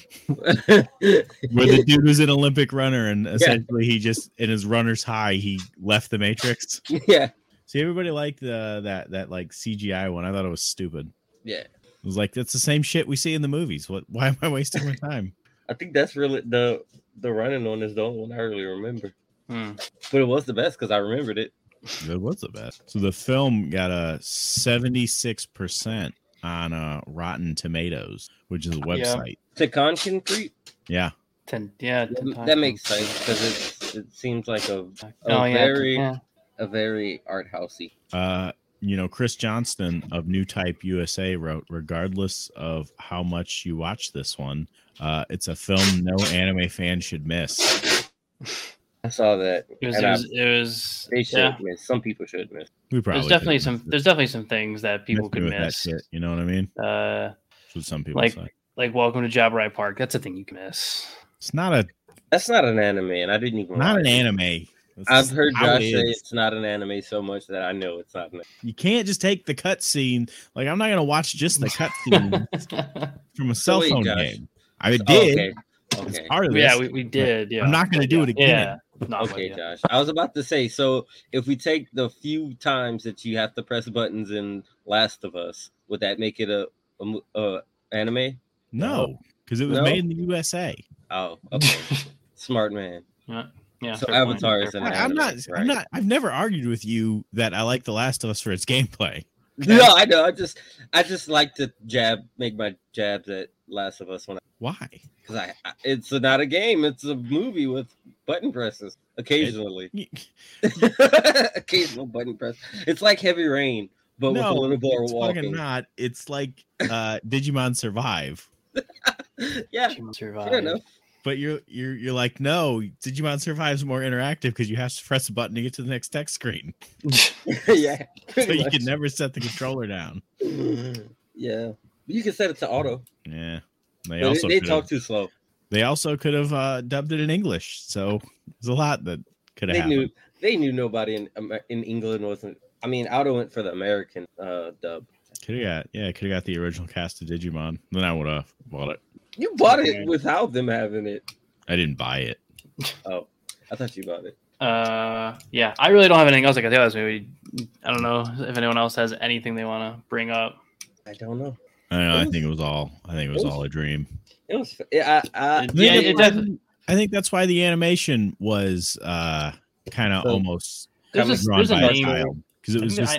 Where the dude was an Olympic runner and essentially he just in his runner's high he left the Matrix. yeah, See, everybody liked the that that like C G I one. I thought it was stupid. yeah. It was like that's the same shit we see in the movies. What? Why am I wasting my time? I think that's really the the running one is the only one I really remember. Hmm. But it was the best because I remembered it. It was the best. So the film got a seventy-six percent on uh, Rotten Tomatoes, which is a website. Tekken Concrete. Yeah. Ten, yeah, ten times. That makes sense because it it seems like a, a Oh yeah, very yeah. a very art housey. Uh, you know, Chris Johnston of New Type U S A wrote, regardless of how much you watch this one, uh, it's a film no anime fan should miss. I saw that. It was, and it I- was, it was they should yeah. miss. Some people should miss. We probably There's definitely could some. miss it. There's definitely some things that people Miss me could with that miss. shit, you know what I mean? Uh, That's what some people like, say. like Welcome to Jabbereye Park. That's a thing you can miss. It's not a That's not an anime, and I didn't even. not watch an it. anime. That's I've just heard how Josh it say is. it's not an anime so much that I know it's not. An You can't just take the cutscene. Like I'm not gonna watch just the cutscene from a cell wait, phone Josh. game. I Oh, did. okay. It's Okay. part of this. yeah, we, we did. Yeah, I'm not gonna do it again. Yeah, not Okay, like, Josh. I was about to say, so if we take the few times that you have to press buttons in Last of Us, would that make it a, a, mo- a anime? No, because it was No? made in the U S A. Oh, okay. Smart man. yeah. yeah So fair point, Avatar is fair an point. I, I'm anime, not. right? I'm not. I've never argued with you that I like The Last of Us for its gameplay. No, I know. I just, I just like to jab, make my jabs at Last of Us when I, Why? because I, I, it's not a game. It's a movie with button presses occasionally. Occasional button press. It's like Heavy Rain, but with a no, little more it's walking. fucking not. It's like uh, Digimon Survive. Yeah, Human survive. fair enough. But you're you're you're like, no, Digimon Survive is more interactive because you have to press a button to get to the next text screen. Yeah, So pretty you much. can never set the controller down. Yeah, you can set it to auto. Yeah. They But also they, they could talk have, too slow. they also could have uh, dubbed it in English. So there's a lot that could have They happened. knew they knew nobody in Amer- in England wasn't. I mean, auto went for the American uh, dub. Could have got yeah, could have got the original cast of Digimon. Then I would have bought it. You bought Okay. it without them having it. I didn't buy it. Oh, I thought you bought it. Uh, yeah, I really don't have anything else I can tell this movie. I don't know if anyone else has anything they want to bring up. I don't know. I don't know. It I was- think it was all. I think it was it was- all a dream. It was. Yeah, I, I, It- yeah, I think it that's definitely. why- I think that's why the animation was uh, kind of So, almost There's Coming a, drawn there's a by a name. child because it was I think just I-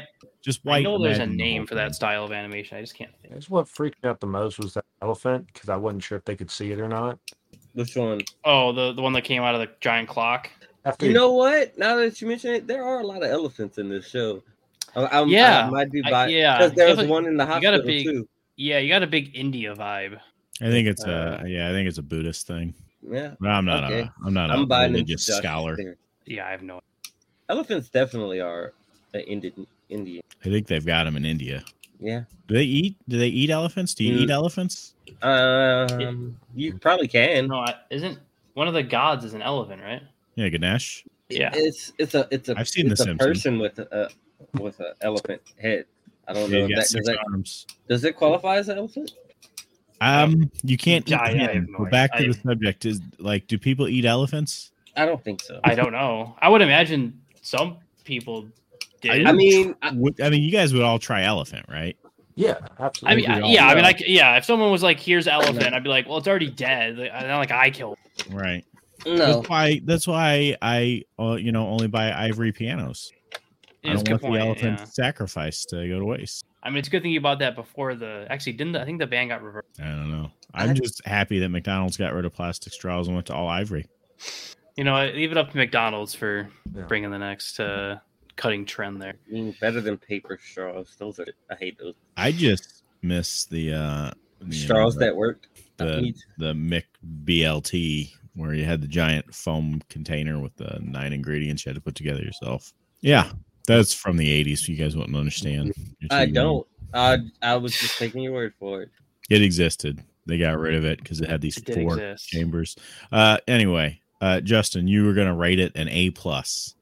just I white. know there's a imagine the name whole for that thing. style of animation. I just can't think. That's what freaked me out the most was that elephant because I wasn't sure if they could see it or not. Which one? Oh, the the one that came out of the giant clock. After You he- know what? Now that you mention it, there are a lot of elephants in this show. I, I'm- Yeah, I might be I- by yeah. because there's You got a- one in the you got a hospital big- too. Yeah, you got a big India vibe. I think it's Uh, a yeah. I think it's a Buddhist thing. Yeah, But I'm not Okay. a. I'm not I'm a buying into religious Josh's scholar. theory. Yeah, I have no. Elephants definitely are an Indian. Indian. I think they've got them in India. Yeah. Do they eat? Do they eat elephants? Do you Mm. eat elephants? Um, you probably can. No, I, isn't one of the gods is an elephant, right? Yeah, Ganesh. Yeah. It's it's a it's a I've seen it's The a Simpsons. person with a with an elephant head. I don't Yeah, know you if got that, six does, that, arms. does it qualify as an elephant? Um, you can't eat Yeah, I- I have him. no But idea. back to I- the subject is like, do people eat elephants? I don't think so. I don't know. I would imagine some people did. I mean, I, Would- I mean, you guys would all try elephant, right? yeah, I absolutely. mean, I- all yeah, I mean, know. like, yeah. If someone was like, "Here's elephant," I'd be like, "Well, it's already dead." Like, I not like I killed. it. Right. no. That's why. That's why I, uh, you know, only buy ivory pianos. I It's a don't good want point. the elephant Yeah. sacrifice to go to waste. I mean, it's a good thing you bought that before the. Actually, didn't the, I think the ban got reversed? I don't know. I'm I- just happy that McDonald's got rid of plastic straws and went to all ivory. You know, what, leave it up to McDonald's for Yeah. bringing the next uh, cutting trend there. I mean, better than paper straws. Those are I hate those I just miss the uh you straws know, that worked. the Me the Mick B L T where you had the giant foam container with the nine ingredients you had to put together yourself. Yeah, that's from the eighties. You guys wouldn't understand. You're too I young. don't. I I was just taking your word for it. It existed. They got rid of it because it had these It did four exist. chambers. Uh, anyway, uh, Justin, you were gonna rate it an A plus.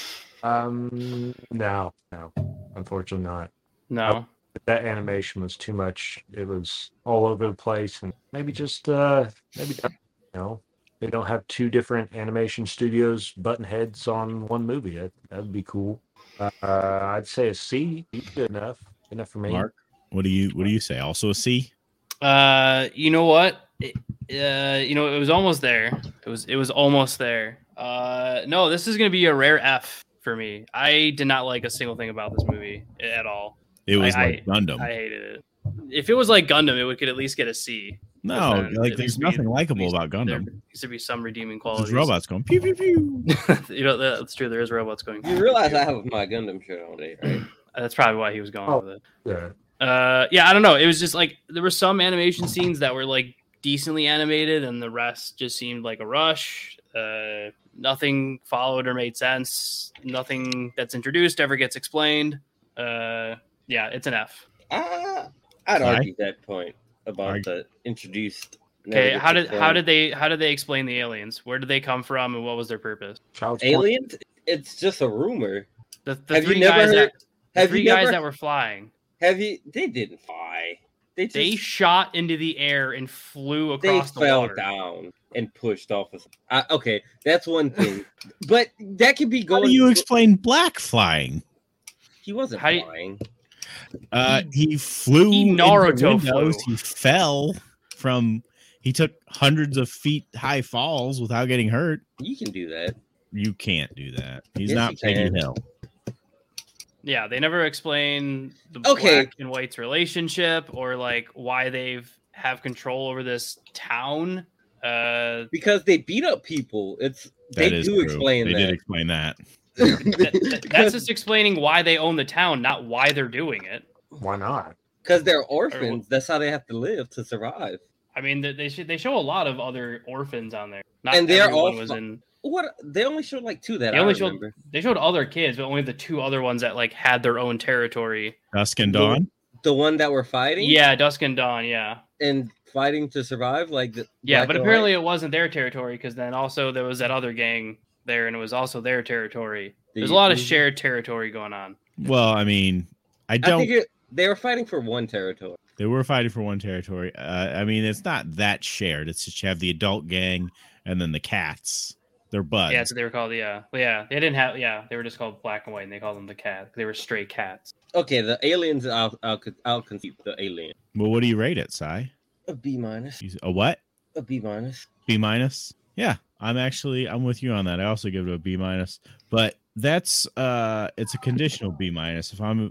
Um, no, no, unfortunately not. No, That animation was too much. It was all over the place, and maybe just uh, maybe you know they don't have two different animation studios button heads on one movie. That that'd be cool. Uh, I'd say a C. Good enough. Good enough for me. Mark, what do you what do you say? Also a C? uh, you know what? It, uh, you know, it was almost there. It was it was almost there. Uh, no, this is gonna be a rare F for me. I did not like a single thing about this movie at all. It was I- like Gundam. I hated it. If it was like Gundam, it would could at least get a C. no, then like at there's least be- nothing at likable least about There Gundam. needs to be some redeeming There's qualities. robots going pew pew pew. you know that- that's true. There is robots going. You realize I have my Gundam shirt all day, right? That's probably why he was going Oh. with it. Yeah. Uh, yeah, I don't know. It was just like there were some animation scenes that were like decently animated, and the rest just seemed like a rush. Uh, nothing followed or made sense. Nothing that's introduced ever gets explained. Uh, yeah, it's an F. Uh, I'd Why? argue that point about Argue- the introduced. Okay, never how gets did how explained. did they how did they explain the aliens? Where did they come from, and what was their purpose? Child's play. aliens? It's just a rumor. The, the Have you three never guys heard- that the have three you guys never- that were flying. Have you? They didn't fly. They just They shot into the air and flew they across the fell water. down and pushed off. Of, uh, okay, that's one thing. But that could be How going. do you explain black flying? He wasn't How do you- flying. Uh, he flew. he into Naruto windows. flew. He fell from. He took hundreds of feet high falls without getting hurt. You can do that. You can't do that. He's Yes, not you Peggy can. Hill. Yeah, they never explain the Okay. black and white's relationship or like why they've have control over this town. Uh, Because they beat up people. It's That they is do true. explain They that. did explain that. that- that- that's just explaining why they own the town, not why they're doing it. Why not? Because they're orphans. That's how they have to live to survive. I mean, they they, should, they show a lot of other orphans on there. Not And they're everyone all was fu- in. What they only showed like two that They I only showed remember. they showed other kids, but only the two other ones that like had their own territory. Dusk and The- Dawn. The one that were fighting. Yeah, Dusk and Dawn. Yeah, And fighting to survive, like the yeah, black but and apparently white. it wasn't their territory because then also there was that other gang there, and it was also their territory. There's a The- lot of shared territory going on. Well, I mean, I I don't. think it, they were fighting for one territory. They were fighting for one territory. Uh, I mean, it's not that shared. It's just you have the adult gang and then the cats. They're buds. Yeah, so they were called. Yeah, Well, yeah, they didn't have. Yeah, they were just called Black and White, and they called them the cat. They were stray cats. Okay, the aliens. I'll I'll con- I'll concede the alien. Well, what do you rate it, Cy? A B minus. You- A what? A B minus. B minus? Yeah, I'm actually I'm with you on that. I also give it a B minus, but that's uh, it's a conditional B minus. If I'm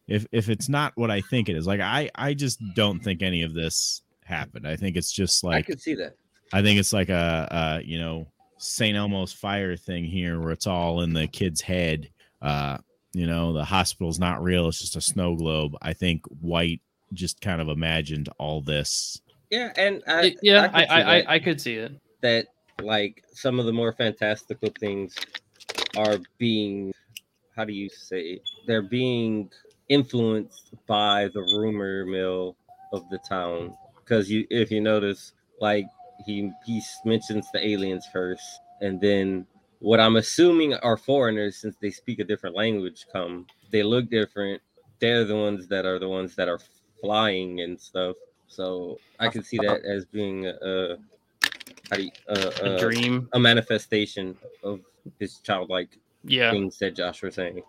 if if it's not what I think it is, like I I just don't think any of this happened. I think it's just I like could see that. I think it's like a, a you know Saint Elmo's fire thing here, where it's all in the kid's head. Uh, you know, the hospital's not real; it's just a snow globe. I think White just kind of imagined all this. Yeah, and I, It- yeah, I, I could see I, I, that, I could see it. that like some of the more fantastical things are being, how do you say it? They're being influenced by the rumor mill of the town. Because you, if you notice, like he he mentions the aliens first, and then what I'm assuming are foreigners, since they speak a different language, come. They look different. They're the ones that are the ones that are flying and stuff. So I can see that as being a, how do you, uh, A uh, dream. a manifestation of his childlike Yeah. things that Josh was saying.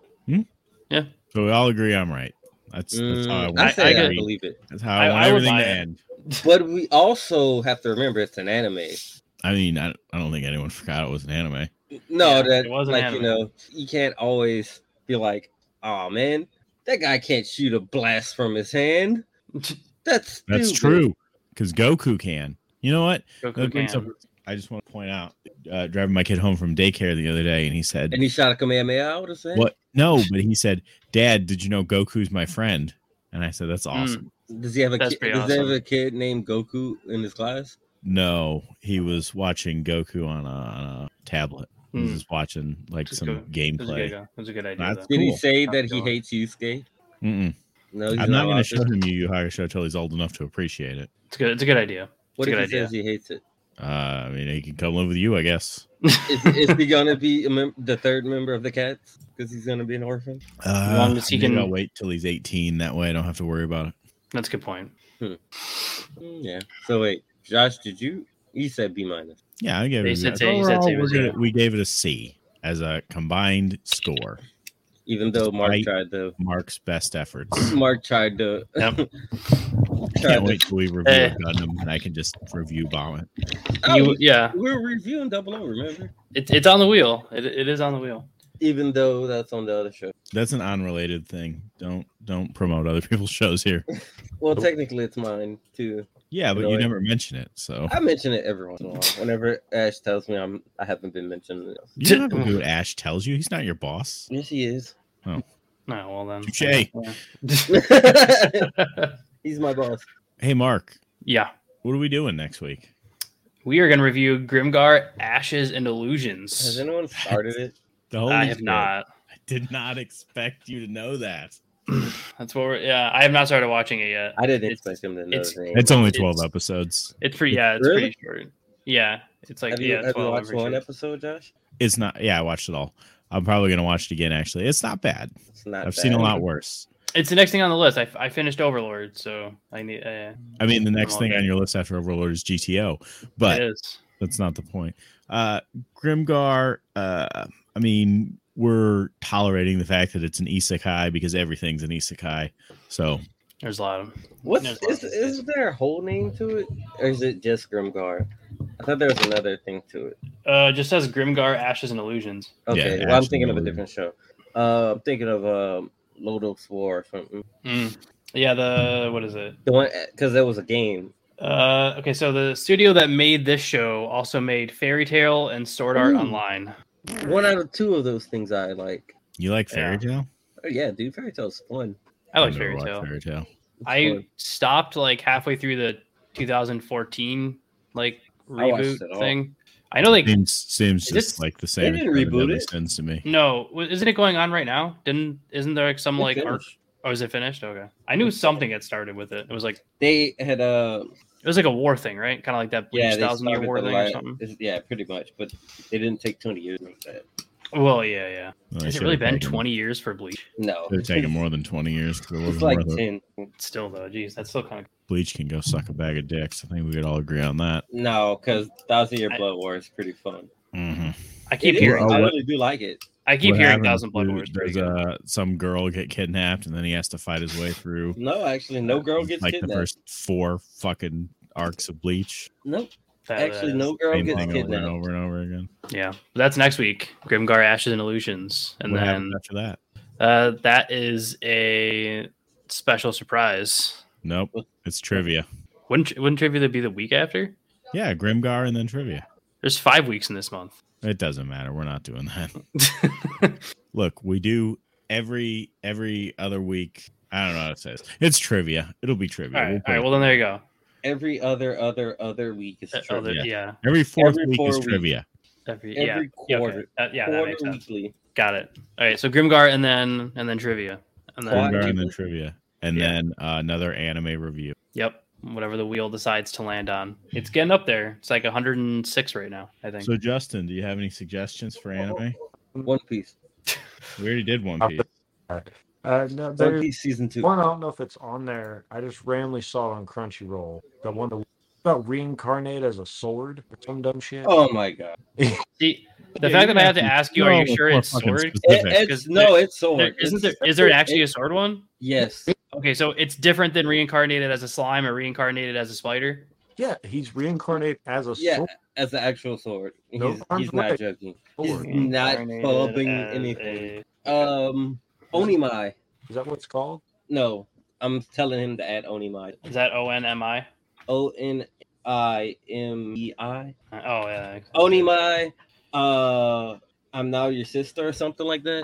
So we all agree I'm right. That's that's how I Mm, want. I to say I I, could- believe it, That's how I, I- want I would everything buy to it. end. but we also have to remember it's an anime. I mean, I, I don't think anyone forgot it was an anime. No, Yeah, that it was an like you anime. know, you can't always be like, "Oh man, that guy can't shoot a blast from his hand." That's That's stupid. true, because Goku can. You know what? Goku That brings can. up- I just want to point out, uh, driving my kid home from daycare the other day, and he said, And he shot a Kamehameha out of his hand. "What? No," but he said, "Dad, did you know Goku's my friend?" And I said, "That's Mm. awesome." Does he have a That's kid? pretty Does he have awesome. a kid named Goku in his class? No, he was watching Goku on a, on a tablet. He was Hmm. just watching like That's some good. That's a gameplay. good, that's a good idea. That's though. Did he Cool. say Not that he going. hates Yusuke? Mm-mm. No, he's I'm not going allowed to show him Yu Yu Hakusho till he's old enough to appreciate it. It's good. It's a good idea. What It's if a he good idea. says he hates it? Uh, I mean, he can come live with you, I guess. Is, is he gonna be a mem- the third member of the Cats because he's gonna be an orphan? Uh, long as he maybe can- I'll wait till he's eighteen. That way, I don't have to worry about it. That's a good point. Mm, yeah. So wait, Josh, did you? You said B minus. Yeah, I gave They it. said a- say- he said overall, say we're was gonna- a- we gave it a C as a combined score. Even though Mark Despite- tried to, Mark's best efforts. Mark tried to. Yep. tried Can't to- wait till we review Eh. Gundam and I can just review bomb it. Oh, You, yeah, we're reviewing Double O. Remember? it, it's on the wheel. It, it is on the wheel. Even though that's on the other show. That's an unrelated thing. Don't don't promote other people's shows here. Well, technically, it's mine too. Yeah, but Really? you never mention it, so I mention it every once in a while. Whenever Ash tells me I'm, I haven't been mentioning it. you don't have to do what Ash tells you. He's not your boss. Yes, he is. No, well then. Touche. Yeah. He's my boss. Hey, Mark, Yeah. what are we doing next week? We are going to review Grimgar, Ashes, and Illusions. Has anyone started it? The Holy I have Spirit. not. I did not expect you to know that. That's what we're, yeah, I have not started watching it yet. I didn't It's- expect him to know. it's- his name. It's only It's- twelve episodes. It's pretty, yeah, it's Really? pretty short. Yeah, it's like, have you, yeah, have you twelve watched every one two. episode, Josh? It's not. Yeah, I watched it all. I'm probably gonna watch it again. Actually, it's not bad. It's not. I've seen a bad. lot worse. It's the next thing on the list. I, I finished Overlord, so I need. Uh, I mean, the next all thing good. on your list after Overlord is G T O, but it is. that's not the point. Uh, Grimgar. Uh, I mean, we're tolerating the fact that it's an isekai because everything's an isekai. So There's a lot of. What's There's lots is, of is there a whole name to it, or is it just Grimgar? I thought there was another thing to it. Uh, it just says Grimgar, Ashes, and Illusions. Okay, Yeah, well, I'm Ash thinking of a and different show. Uh, I'm thinking of um, Lodoss War or something. Mm. Yeah, the what is it? The one because there was a game. Uh, okay, so the studio that made this show also made Fairy Tale and Sword Art Ooh. Online. One out of two of those things I like. you like Yeah. Fairy Tale? Oh, yeah, dude, Fairy Tale's fun. I like I've never Fairy watched Tale. Fairy Tale. It's I fun. stopped like halfway through the two thousand fourteen like I watched reboot it all. thing. I know, like Seems seems Is just this- like the same. didn't as Seven reboot Deadly it. Sins to me. no, wa- isn't it going on right now? Didn't isn't there like some It like arc? finished. Oh, is it finished? Okay, I knew something had started with it. It was like They had uh it was like a war thing, right? Kind of like that Bleach yeah, they thousand year started war the thing or la- something. it's- Yeah, pretty much, but they didn't take twenty years to make that. Well, yeah, yeah. Well, Has it should've really been taken- twenty years for Bleach? No, Should've taken more than twenty years because it it's wasn't like worth it. ten. Still though, geez, that's still kind of. Bleach can go suck a bag of dicks. I think we could all agree on that. No, because Thousand Year I- Blood War is pretty fun. Mm-hmm. I keep It is. hearing. Well, I what- really do like it. I keep What hearing happens Thousand Blood is War is pretty There's good. uh, some girl get kidnapped and then he has to fight his way through No, actually, no girl gets like the kidnapped. first four fucking arcs of Bleach. Nope. That, Actually, uh, no girl Same gets thing over and kidnapped. over and over again. Yeah, but that's next week. Grimgar, Ashes, and Illusions, and what then happens after that? Uh, that is a special surprise. Nope, it's trivia. Wouldn't wouldn't trivia be the week after? Yeah, Grimgar and then trivia. There's five weeks in this month. It doesn't matter. We're not doing that. Look, we do every every other week. I don't know how to say this. It's trivia. It'll be trivia. All right, We'll all put right. it- Well, then there you go. Every other other other week is Uh, trivia. other- Yeah. yeah. Every fourth Every week four is weeks. trivia. Every, Every yeah. quarter. Yeah, okay. Uh, yeah, that Quarter makes sense. weekly. Got it. All right. So Grimgar and then and then trivia. And then Quad- Grimgar and then trivia. And Yeah. then uh, another anime review. yep. Whatever the wheel decides to land on. It's getting up there. It's like one hundred six right now, I think. So, Justin, do you have any suggestions for anime? One Piece. We already did One I'll Piece. Uh, no, One there's Piece season two. one. I don't know if it's on there. I just randomly saw it on Crunchyroll. The one that about reincarnate as a sword or some dumb shit. Oh my god. See, the Yeah, fact you that I have to have to ask you, are you know sure more it's fucking sword? specific. It, it's Because no, there- it's sword. There, isn't there? It's- Is there actually it- a sword one? Yes. Okay, so it's different than reincarnated as a slime or reincarnated as a spider. Yeah, he's reincarnated as a Yeah, sword. as the actual sword. He's, No, he's arms not right. joking. He's Sword. not Reincarnated fubbing as anything. a- Um, Onimai. Is that what it's called? No, I'm telling him to add Onimai. Is that O N M I? O N I M E I. Oh yeah. Onimai. Uh, I'm now your sister or something like that.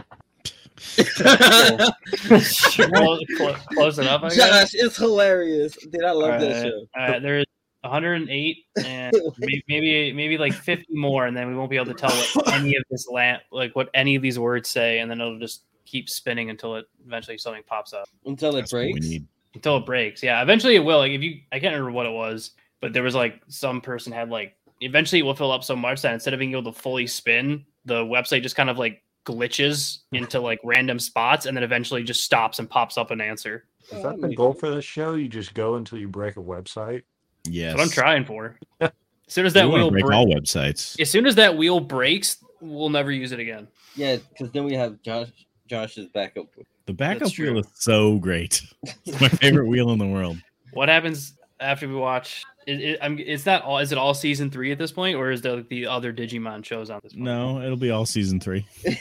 close, close, close enough. I guess. Josh, it's hilarious. Dude, I love All that right, show. all right, there's one hundred eight and may- maybe maybe like fifty more, and then we won't be able to tell what any of this lamp, like what any of these words say, and then it'll just keep spinning until it eventually something pops up. Until it That's what we breaks. need. Until it breaks. Yeah, eventually it will. Like if you, I can't remember what it was, but there was like some person had like eventually it will fill up so much that instead of being able to fully spin, the website just kind of like glitches into like random spots, and then eventually just stops and pops up an answer. Is that the goal for this show? You just go until you break a website? Yes. That's what I'm trying for. As soon as We that wanna wheel break breaks, all websites. as soon as that wheel breaks, we'll never use it again. Yeah, because then we have Josh. Josh's backup. The backup That's wheel true. is so great. It's my favorite wheel in the world. What happens after we watch? It, it, I'm, it's not all. Is it all season three at this point, or is there like, the other Digimon shows on this point? No, it'll be all season three.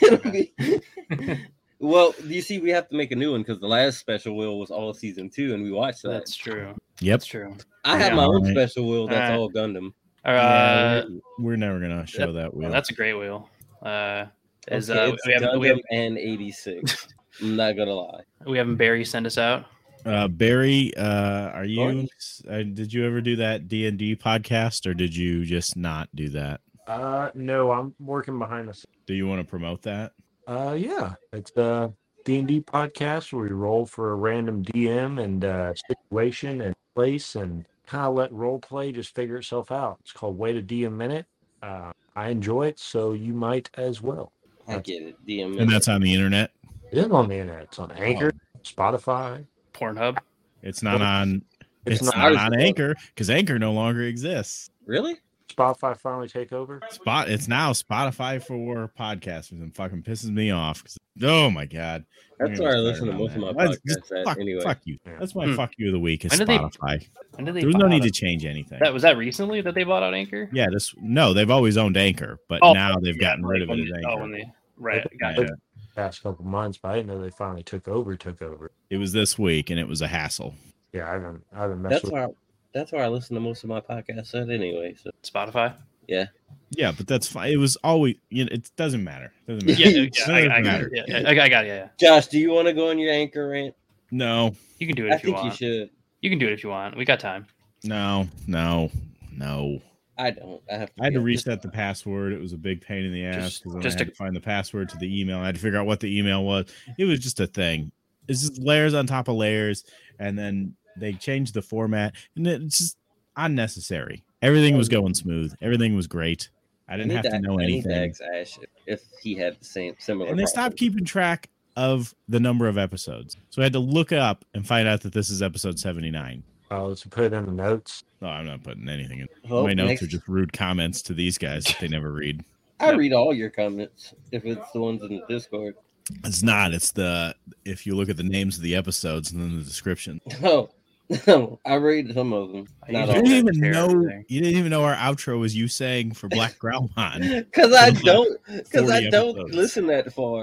Well, you see, we have to make a new one because the last special wheel was all season two, and we watched that. That's true. Yep. That's true. I have Yeah. my own Alright. special wheel that's Alright. all Gundam. Uh, Yeah, we're, we're never gonna show that wheel. that's a great wheel. Uh, is Okay, uh, it's we have Gundam we have and eighty-six. I'm not gonna lie. we having Barry send us out. Uh, Barry, uh, are you? Barry? Uh, did you ever do that D and D podcast, or did you just not do that? Uh, no, I'm working behind the scenes. Do you want to promote that? Uh, yeah, it's a D and D podcast where we roll for a random D M and uh, situation and place and kind of let role play just figure itself out. It's called Wait a D M Minute. Uh, I enjoy it, so you might as well. I get it. D M. And that's on the internet. It is on the internet. It's on Anchor, Spotify. Pornhub. It's not on. It's It's, not- not, on Anchor because Anchor no longer exists. really. Spotify finally take over. Spot. It's now Spotify for podcasters, and fucking pisses me off. 'cause- oh my god. That's We're where I gonna listen to start most of on my that. Let's just podcasts at Fuck, anyway. fuck you. Yeah. That's my Hmm. fuck you of the week is When did they- Spotify. When did they? There's buy no need out- to change anything. That was that recently that they bought out Anchor. Yeah, this no, they've always owned Anchor, but Oh, now they've Yeah, gotten rid of when it as they- Anchor. Oh, when they right. Got Yeah. it. Past couple months, but I didn't know they finally took over. Took over. It was this week, and it was a hassle. Yeah, I haven't. I haven't messed That's with. where. I, that's where I listen to most of my podcasts at anyway. So Spotify. yeah. Yeah, but that's fine. It was always. You know, it doesn't matter. Doesn't matter. Yeah, yeah, It I, I doesn't got matter. it. Yeah, I, I got it. Yeah, yeah. Josh, do you want to go on your Anchor rant? No, You can do it I if you think you want. should. You can do it if you want. We got time. no, no, no. I don't. I have. To I had to be honest. reset the password. It was a big pain in the ass Just- because then just I had a- to find the password to the email. I had to figure out what the email was. It was just a thing. It's just layers on top of layers, and then they changed the format, and it's just unnecessary. Everything was going smooth. Everything was great. I I didn't need have to to- know I need to anything. ask Ash if he had the same similar. And they problem. stopped keeping track of the number of episodes, so I had to look up and find out that this is episode seventy-nine. Oh, to put it in the notes. No, I'm not putting anything in. Well, My notes next- are just rude comments to these guys that they never read. I read all your comments if it's the ones in the Discord. It's not. It's the if you look at the names of the episodes and then the description. No, no, I read some of them. I Not You all. didn't Yeah, even share know. everything. You didn't even know our outro was you saying for Black Growlmon. Because I don't. Because I forty don't episodes. listen that far.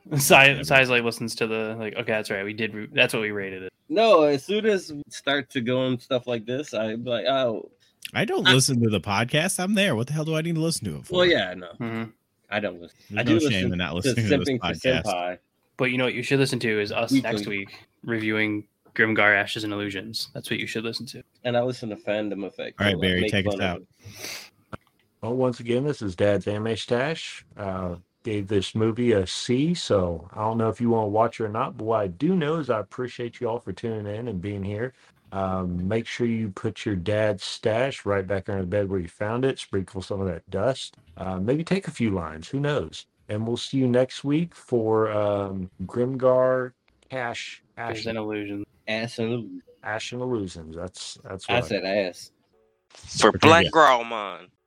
Size, size like listens to the like. Okay, that's right. We did. Re- that's what we rated it. No, as soon as we start to go and stuff like this, I'm like, oh, I don't I- listen to the podcast. I'm there. What the hell do I need to listen to it for? well, yeah, no, Mm-hmm. I don't listen. There's I no do shame listen in not to listening to this Simping for podcast. Senpai, But you know what you should listen to is us Weekly. next week reviewing Grimgar Ashes and Illusions. That's what you should listen to. and I listen to Fandom Effect. All right, so, like, Barry, make take us fun of out. it. Well, once again, this is Dad's Anime Stash. Uh, gave this movie a C, so I don't know if you want to watch it or not, but what I do know is I appreciate you all for tuning in and being here. Um, make sure you put your dad's stash right back under the bed where you found it, sprinkle some of that dust, uh, maybe take a few lines, who knows? And we'll see you next week for um, Grimgar Cash Ashes Ash, and Illusions. Ass and Ash and Illusions. That's, that's I what said ass. For Okay, Black yeah. Grauman.